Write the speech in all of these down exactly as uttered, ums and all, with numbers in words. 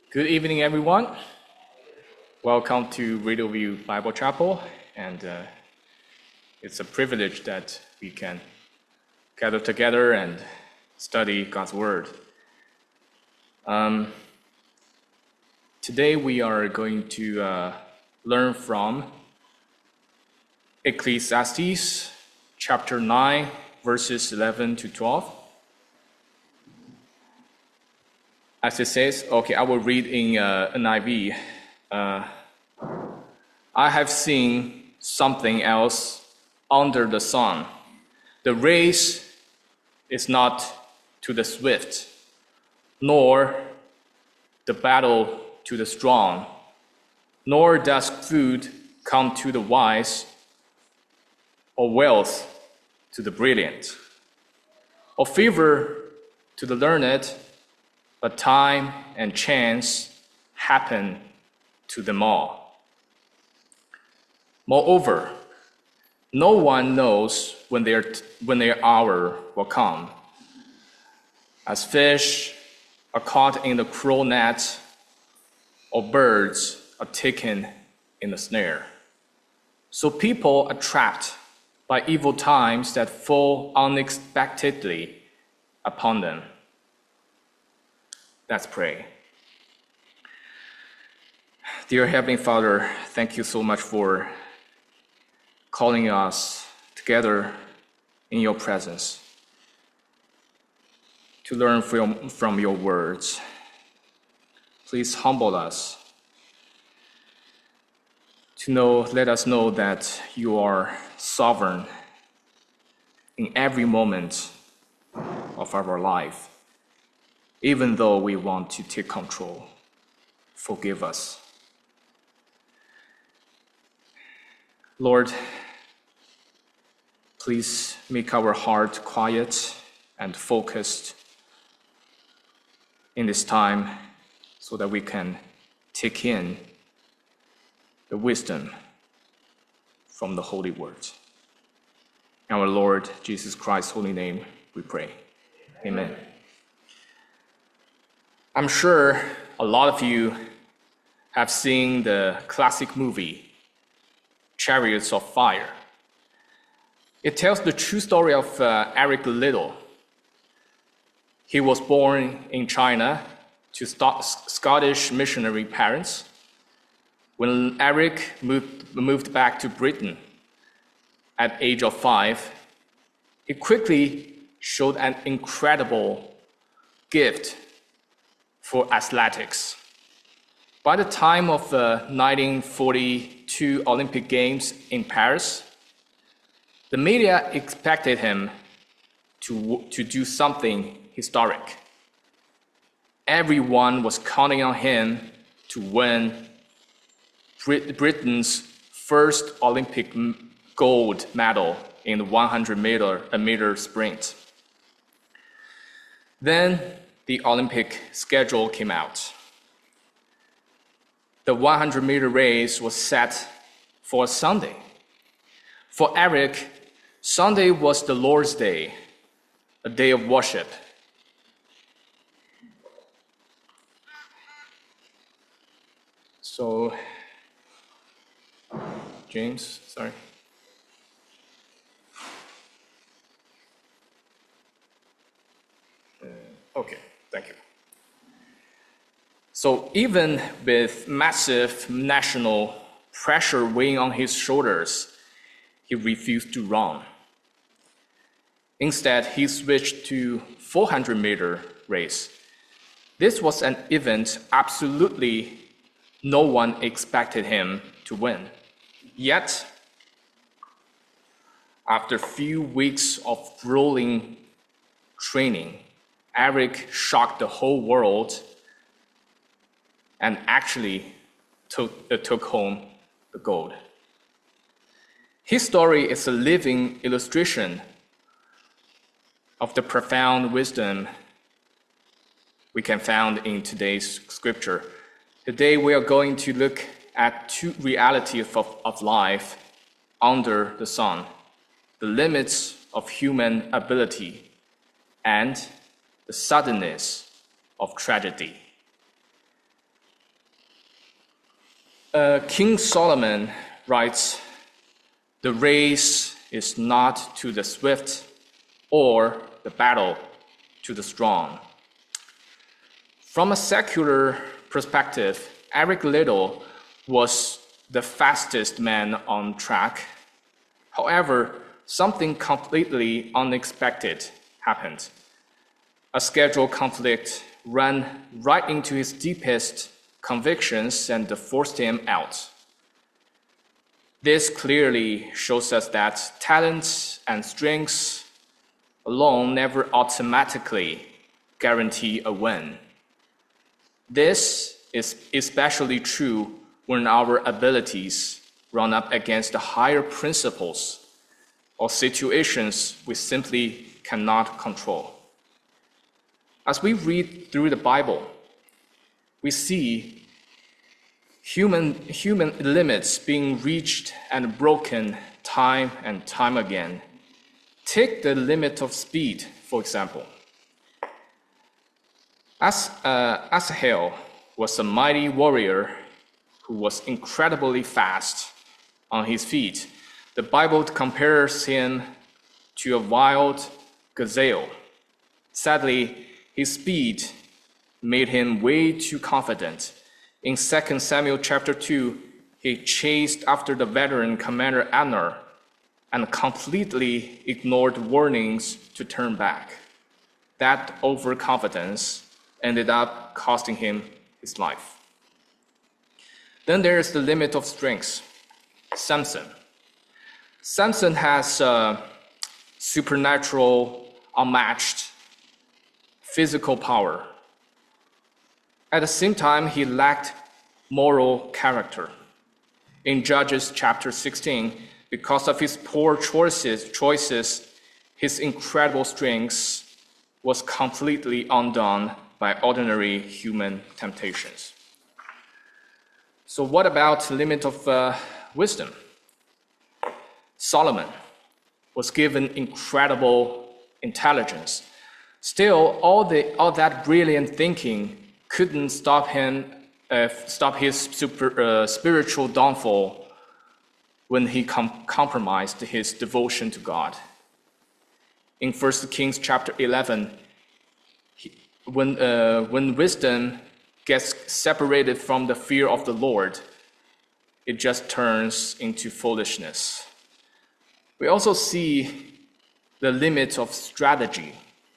Good evening, everyone. Welcome to Radio View Bible Chapel, and uh, it's a privilege that we can gather together and study God's Word. Um, today we are going to uh, learn from Ecclesiastes chapter nine, verses eleven to twelve. As it says, okay, I will read in uh, N I V. Uh, I have seen something else under the sun. The race is not to the swift, nor the battle to the strong, nor does food come to the wise, or wealth to the brilliant, or favor to the learned, but time and chance happen to them all. Moreover, no one knows when their, when their hour will come. As fish are caught in the cruel net, or birds are taken in the snare, so people are trapped by evil times that fall unexpectedly upon them. Let's pray. Dear Heavenly Father, thank you so much for calling us together in your presence to learn from, from your words. Please humble us to know, let us know that you are sovereign in every moment of our life. Even though we want to take control, forgive us. Lord, please make our heart quiet and focused in this time so that we can take in the wisdom from the Holy Word. In our Lord Jesus Christ's holy name, we pray. Amen. I'm sure a lot of you have seen the classic movie, Chariots of Fire. It tells the true story of uh, Eric Liddell. He was born in China to St- Scottish missionary parents. When Eric moved, moved back to Britain at age of five, he quickly showed an incredible gift for athletics. By the time of the nineteen forty-two Olympic Games in Paris, the media expected him to, to do something historic. Everyone was counting on him to win Brit- Britain's first Olympic gold medal in the one hundred meter, a meter sprint. Then the Olympic schedule came out. The one hundred meter race was set for Sunday. For Eric, Sunday was the Lord's Day, a day of worship. So, James, sorry. Uh, okay. Thank you. So even with massive national pressure weighing on his shoulders, he refused to run. Instead, he switched to four hundred meter race. This was an event absolutely no one expected him to win. Yet, after a few weeks of grueling training, Eric shocked the whole world and actually took, uh, took home the gold. His story is a living illustration of the profound wisdom we can find in today's scripture. Today we are going to look at two realities of, of life under the sun, the limits of human ability and the suddenness of tragedy. Uh, King Solomon writes, "The race is not to the swift, or the battle to the strong." From a secular perspective, Eric Liddell was the fastest man on track. However, something completely unexpected happened. A schedule conflict ran right into his deepest convictions and forced him out. This clearly shows us that talents and strengths alone never automatically guarantee a win. This is especially true when our abilities run up against the higher principles or situations we simply cannot control. As we read through the Bible, we see human, human limits being reached and broken time and time again. Take the limit of speed, for example. As, uh, Asahel was a mighty warrior who was incredibly fast on his feet. The Bible compares him to a wild gazelle. Sadly, his speed made him way too confident. In Second Samuel chapter two, he chased after the veteran commander Abner and completely ignored warnings to turn back. That overconfidence ended up costing him his life. Then there's the limit of strength. Samson. Samson has uh, supernatural, unmatched physical power. At the same time, he lacked moral character. In Judges chapter sixteen, because of his poor choices, choices, his incredible strength was completely undone by ordinary human temptations. So what about the limit of uh, wisdom? Solomon was given incredible intelligence. Still, all, the, all that brilliant thinking couldn't stop him, uh, stop his super, uh, spiritual downfall when he com- compromised his devotion to God. In First Kings chapter eleven, he, when, uh, when wisdom gets separated from the fear of the Lord, it just turns into foolishness. We also see the limit of strategy.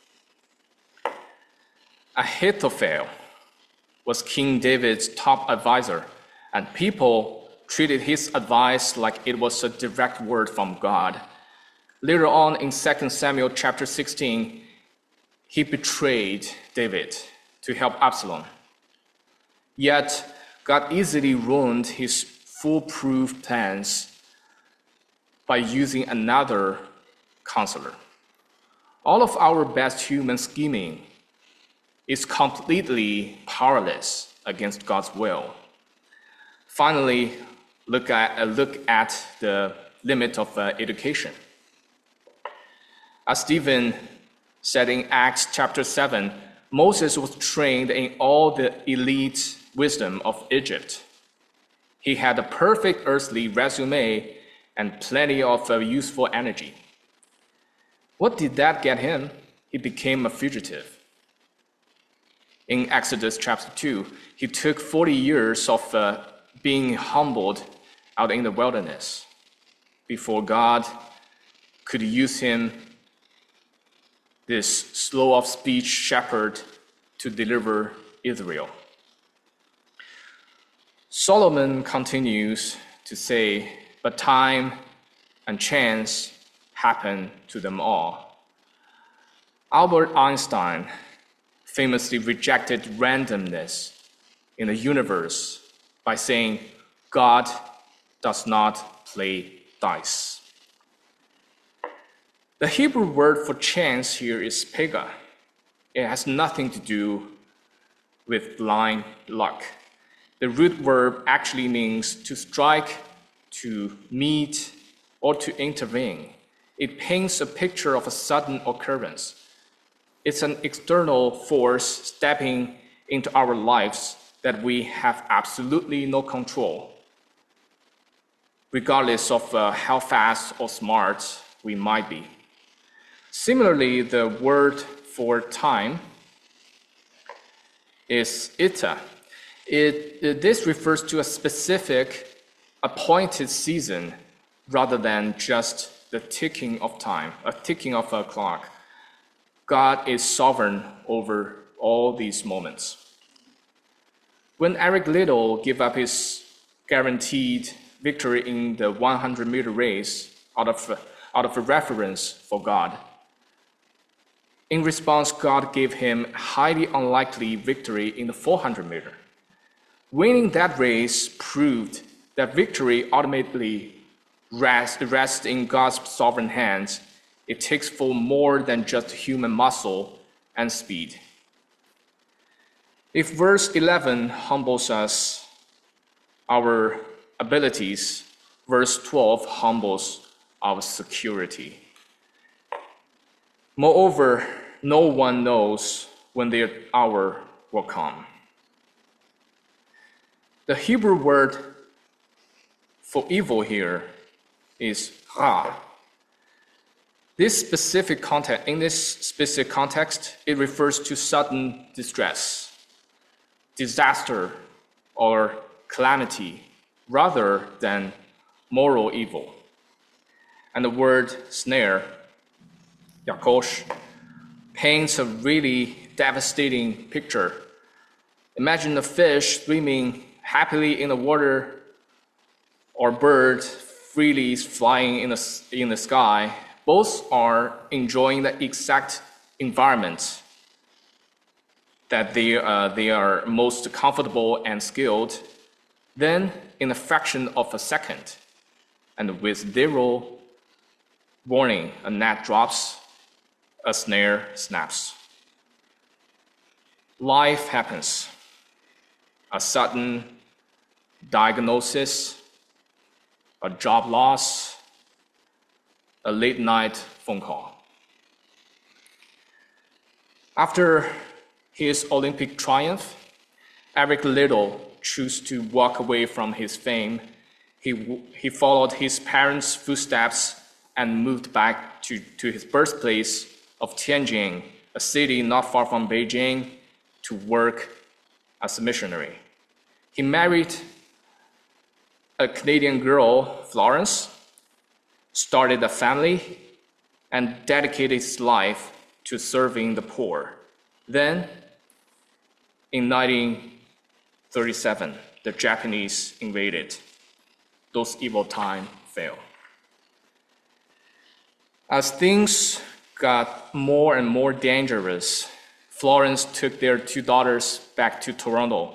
Ahithophel was King David's top advisor, and people treated his advice like it was a direct word from God. Later on in Second Samuel chapter sixteen, he betrayed David to help Absalom. Yet, God easily ruined his foolproof plans by using another counselor. All of our best human scheming is completely powerless against God's will. Finally, look at, uh, look at the limit of uh, education. As Stephen said in Acts chapter seven, Moses was trained in all the elite wisdom of Egypt. He had a perfect earthly resume and plenty of uh, useful energy. What did that get him? He became a fugitive. In Exodus chapter two, he took forty years of uh, being humbled out in the wilderness before God could use him, this slow of speech shepherd, to deliver Israel. Solomon continues to say, but time and chance happen to them all. Albert Einstein famously rejected randomness in the universe by saying, God does not play dice. The Hebrew word for chance here is pega. It has nothing to do with blind luck. The root verb actually means to strike, to meet, or to intervene. It paints a picture of a sudden occurrence. It's an external force stepping into our lives that we have absolutely no control regardless of uh, how fast or smart we might be. Similarly, the word for time is ita. It, it, this refers to a specific appointed season rather than just the ticking of time, a ticking of a clock. God is sovereign over all these moments. When Eric Liddell gave up his guaranteed victory in the hundred meter race out of, out of a reverence for God, in response, God gave him a highly unlikely victory in the four hundred meter. Winning that race proved that victory ultimately rests, rests in God's sovereign hands. It takes for more than just human muscle and speed. If verse eleven humbles us, our abilities, verse twelve humbles our security. Moreover, no one knows when their hour will come. The Hebrew word for evil here is ra. This specific context, in this specific context, it refers to sudden distress, disaster, or calamity, rather than moral evil. And the word snare, yakosh, paints a really devastating picture. Imagine a fish swimming happily in the water, or bird freely flying in the, in the sky. Both are enjoying the exact environment that they, uh, they are most comfortable and skilled. Then, in a fraction of a second, and with zero warning, a net drops, a snare snaps. Life happens. A sudden diagnosis, a job loss, a late night phone call. After his Olympic triumph, Eric Liddell chose to walk away from his fame. He, he followed his parents' footsteps and moved back to, to his birthplace of Tianjin, a city not far from Beijing, to work as a missionary. He married a Canadian girl, Florence, started a family, and dedicated his life to serving the poor. Then, in nineteen thirty-seven, the Japanese invaded. Those evil times failed. As things got more and more dangerous, Florence took their two daughters back to Toronto.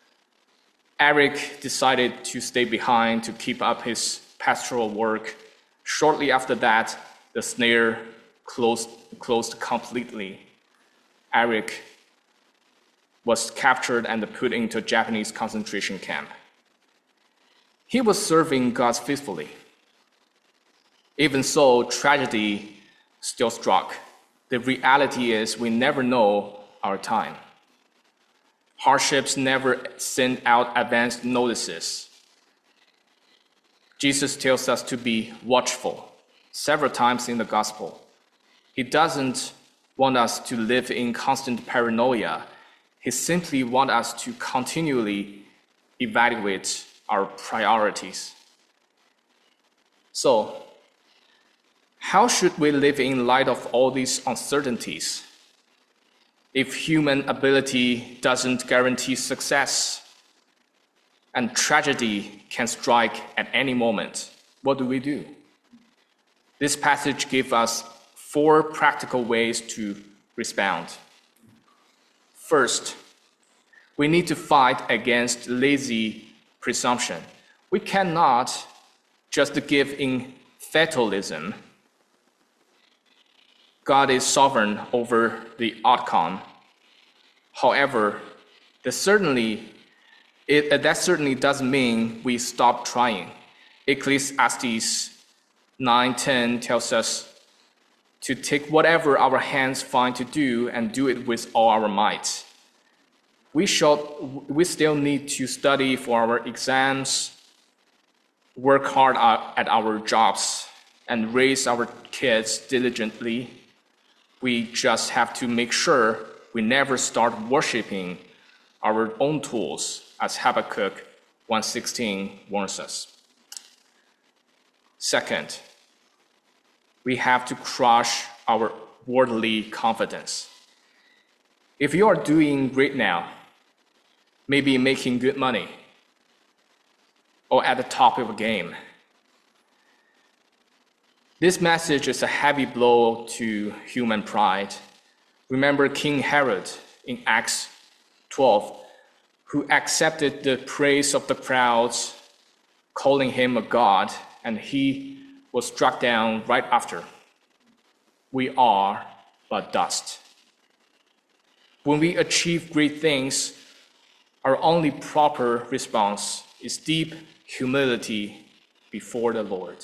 Eric decided to stay behind to keep up his pastoral work. Shortly after that, the snare closed, closed completely. Eric was captured and put into a Japanese concentration camp. He was serving God faithfully. Even so, tragedy still struck. The reality is we never know our time. Hardships never send out advance notices. Jesus tells us to be watchful several times in the gospel. He doesn't want us to live in constant paranoia. He simply wants us to continually evaluate our priorities. So, how should we live in light of all these uncertainties? If human ability doesn't guarantee success, and tragedy can strike at any moment, what do we do? This passage gives us four practical ways to respond. First, we need to fight against lazy presumption. We cannot just give in fatalism. God is sovereign over the outcome. However, that certainly, it, that certainly doesn't mean we stop trying. Ecclesiastes nine ten tells us to take whatever our hands find to do and do it with all our might. We, shall, we still need to study for our exams. work hard at our jobs, and raise our kids diligently. We just have to make sure we never start worshiping our own tools, as Habakkuk one sixteen warns us. Second, we have to crush our worldly confidence. If you are doing great now, maybe making good money, or at the top of a game, this message is a heavy blow to human pride. Remember King Herod in Acts twelve, who accepted the praise of the crowds, calling him a god, and he was struck down right after. We are but dust. When we achieve great things, our only proper response is deep humility before the Lord.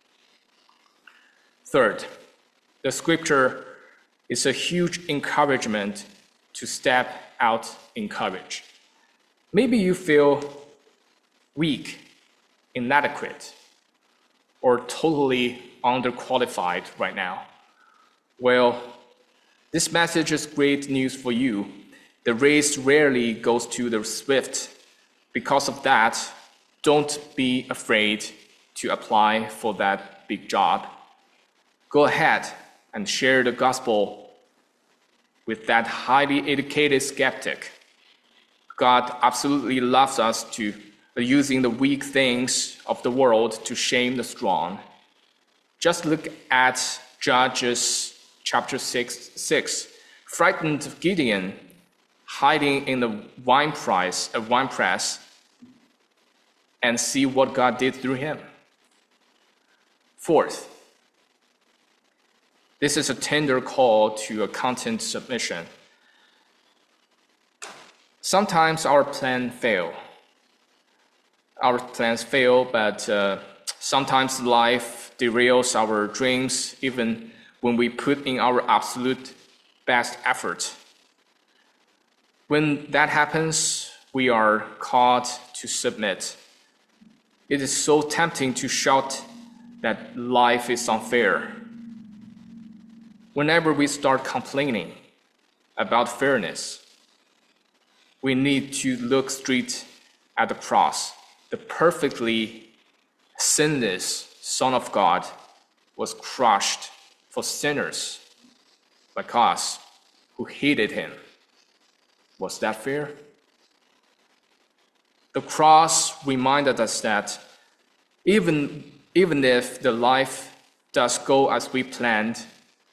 Third, the scripture is a huge encouragement to step out in courage. Maybe you feel weak, inadequate, or totally underqualified right now. Well, this message is great news for you. The race rarely goes to the swift. Because of that, don't be afraid to apply for that big job. Go ahead and share the gospel with that highly educated skeptic. God absolutely loves us to using the weak things of the world to shame the strong. Just look at Judges chapter six, six. Frightened Gideon hiding in the wine press, a wine press, and see what God did through him. Fourth, this is a tender call to a content submission. Sometimes our plans fail. Our plans fail, but uh, sometimes life derails our dreams, even when we put in our absolute best effort. When that happens, we are called to submit. It is so tempting to shout that life is unfair. Whenever we start complaining about fairness, we need to look straight at the cross. The perfectly sinless Son of God was crushed for sinners like us who hated him. Was that fair? The cross reminded us that even, even if the life does go as we planned,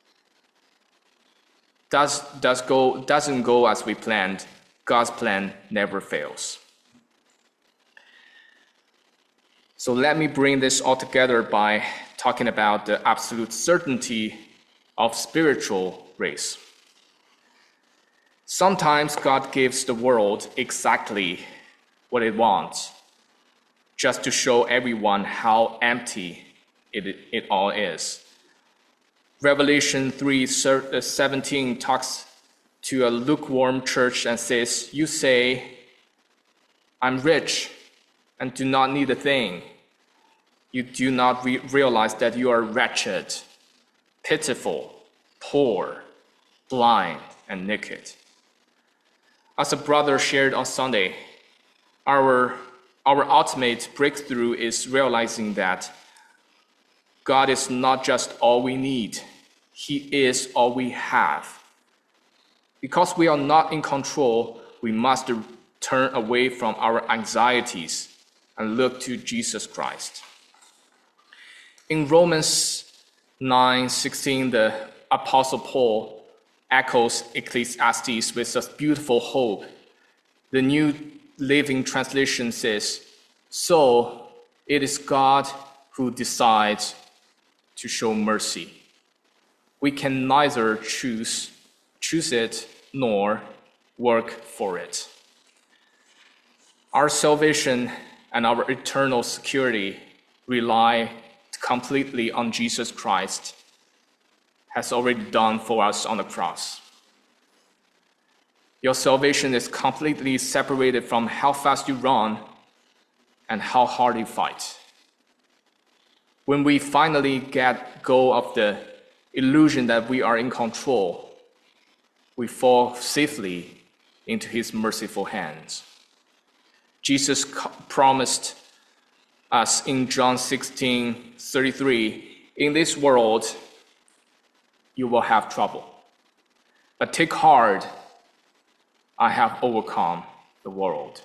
does, does go, doesn't go as we planned, God's plan never fails. So let me bring this all together by talking about the absolute certainty of spiritual grace. Sometimes God gives the world exactly what it wants, just to show everyone how empty it, it all is. Revelation three seventeen talks to a lukewarm church and says, "You say, 'I'm rich and do not need a thing.' You do not re- realize that you are wretched, pitiful, poor, blind, and naked." As a brother shared on Sunday, our, our ultimate breakthrough is realizing that God is not just all we need, He is all we have. Because we are not in control, we must turn away from our anxieties and look to Jesus Christ. In Romans nine sixteen, the Apostle Paul echoes Ecclesiastes with a beautiful hope. The New Living Translation says, "So it is God who decides to show mercy. We can neither choose, choose it nor work for it." Our salvation and our eternal security rely completely on Jesus Christ has already done for us on the cross. Your salvation is completely separated from how fast you run and how hard you fight. when we finally get go of the illusion that we are in control, we fall safely into his merciful hands. Jesus promised us in John sixteen thirty-three, in this world you will have trouble, but take heart, I have overcome the world.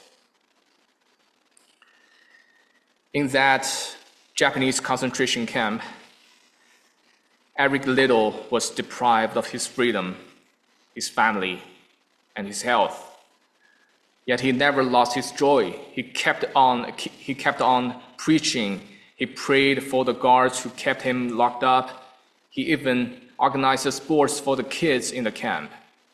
In that Japanese concentration camp, Eric Liddell was deprived of his freedom, his family, and his health. Yet he never lost his joy. He kept on, he kept on preaching. He prayed for the guards who kept him locked up. He even organized sports for the kids in the camp.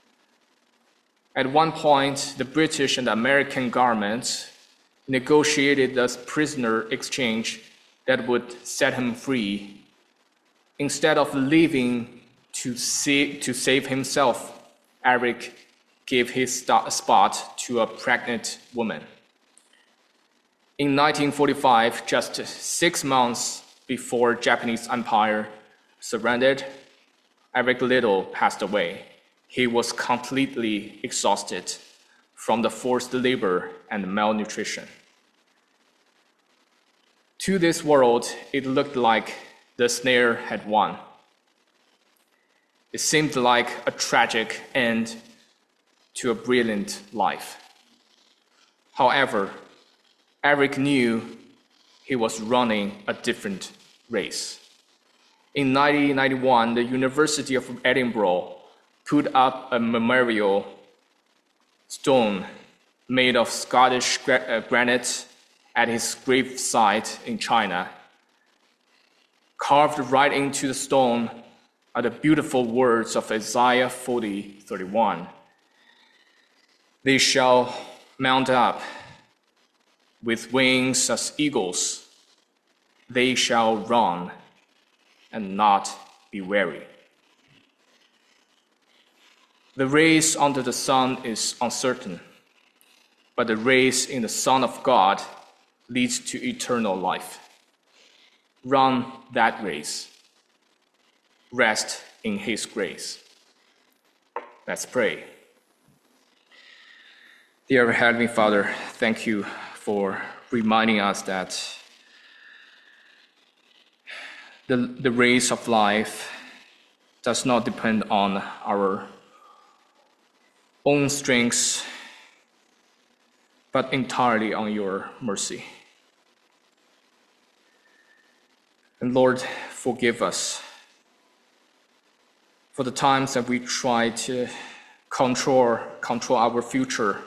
At one point, the British and the American governments negotiated a prisoner exchange that would set him free. Instead of leaving to save, to save himself, Eric gave his spot to a pregnant woman. In nineteen forty-five, just six months before Japanese Empire surrendered, Eric Liddell passed away. He was completely exhausted from the forced labor and malnutrition. To this world, it looked like the snare had won. It seemed like a tragic end to a brilliant life. However, Eric knew he was running a different race. In nineteen ninety-one, the University of Edinburgh put up a memorial stone made of Scottish granite at his gravesite in China. Carved right into the stone are the beautiful words of Isaiah forty thirty-one. They shall mount up with wings as eagles. They shall run and not be weary. The race under the sun is uncertain, but the race in the Son of God leads to eternal life. Run that race. Rest in his grace. Let's pray. Dear Heavenly Father, thank you for reminding us that the, the race of life does not depend on our own strengths, but entirely on your mercy. And Lord, forgive us for the times that we try to control, control our future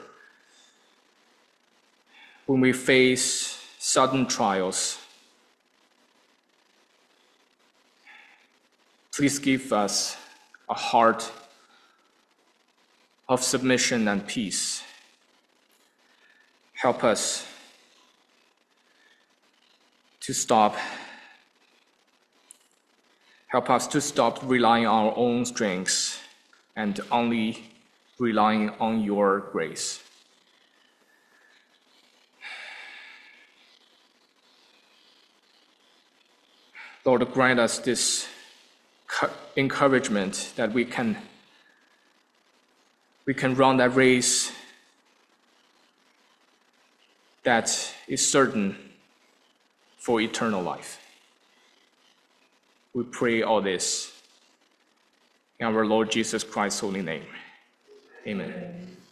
when we face sudden trials. Please give us a heart of submission and peace. Help us to stop Help us to stop relying on our own strengths and only relying on your grace. Lord, grant us this encouragement that we can, we can run that race that is certain for eternal life. We pray all this in our Lord Jesus Christ's holy name. Amen.